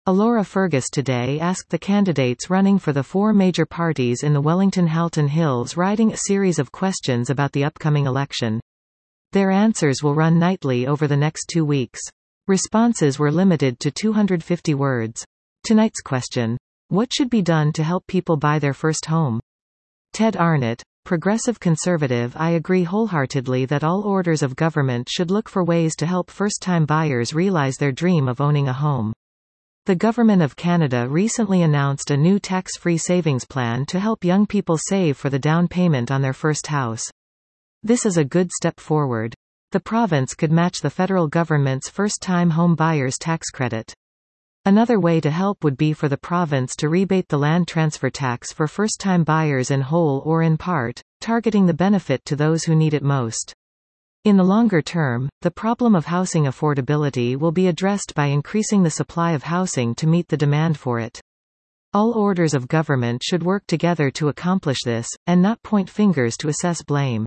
Alora Fergus today asked the candidates running for the four major parties in the Wellington-Halton Hills riding a series of questions about the upcoming election. Their answers will run nightly over the next 2 weeks. Responses were limited to 250 words. Tonight's question: what should be done to help people buy their first home? Ted Arnott, progressive conservative. I agree wholeheartedly that all orders of government should look for ways to help first-time buyers realize their dream of owning a home. The Government of Canada recently announced a new tax-free savings plan to help young people save for the down payment on their first house. This is a good step forward. The province could match the federal government's first-time home buyers tax credit. Another way to help would be for the province to rebate the land transfer tax for first-time buyers in whole or in part, targeting the benefit to those who need it most. In the longer term, the problem of housing affordability will be addressed by increasing the supply of housing to meet the demand for it. All orders of government should work together to accomplish this, and not point fingers to assess blame.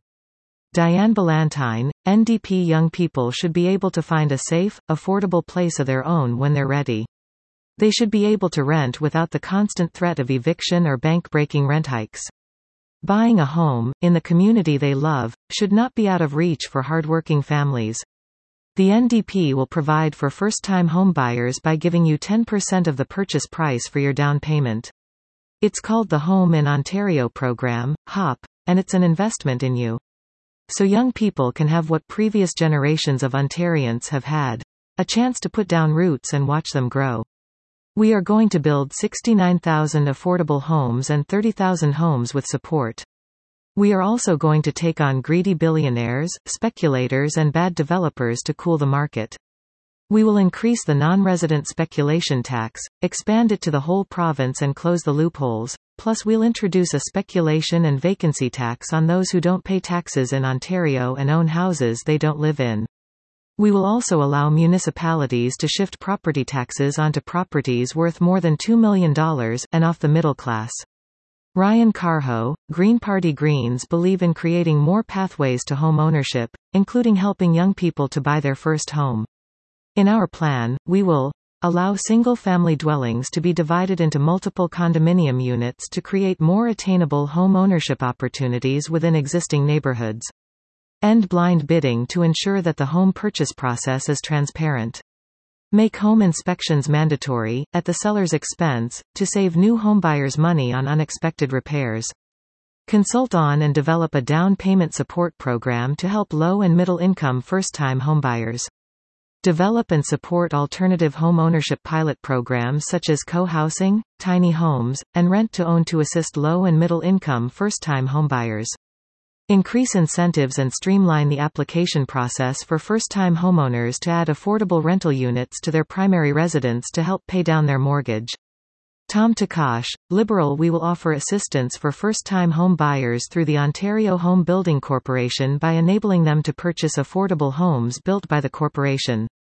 Diane Ballantyne, NDP. Young people should be able to find a safe, affordable place of their own when they're ready. They should be able to rent without the constant threat of eviction or bank-breaking rent hikes. Buying a home, in the community they love, should not be out of reach for hardworking families. The NDP will provide for first-time homebuyers by giving you 10% of the purchase price for your down payment. It's called the Home in Ontario program, HOP, and it's an investment in you. So young people can have what previous generations of Ontarians have had: a chance to put down roots and watch them grow. We are going to build 69,000 affordable homes and 30,000 homes with support. We are also going to take on greedy billionaires, speculators and bad developers to cool the market. We will increase the non-resident speculation tax, expand it to the whole province and close the loopholes, plus we'll introduce a speculation and vacancy tax on those who don't pay taxes in Ontario and own houses they don't live in. We will also allow municipalities to shift property taxes onto properties worth more than $2 million, and off the middle class. Ryan Carho, Green Party Greens believe in creating more pathways to home ownership, including helping young people to buy their first home. In our plan, we will allow single-family dwellings to be divided into multiple condominium units to create more attainable home ownership opportunities within existing neighborhoods. End blind bidding to ensure that the home purchase process is transparent. Make home inspections mandatory, at the seller's expense, to save new homebuyers money on unexpected repairs. Consult on and develop a down payment support program to help low and middle income first-time homebuyers. Develop and support alternative home ownership pilot programs such as co-housing, tiny homes, and rent-to-own to assist low and middle income first-time homebuyers. Increase incentives and streamline the application process for first-time homeowners to add affordable rental units to their primary residence to help pay down their mortgage. Tom Takash, Liberal. We will offer assistance for first-time home buyers through the Ontario Home Building Corporation by enabling them to purchase affordable homes built by the corporation.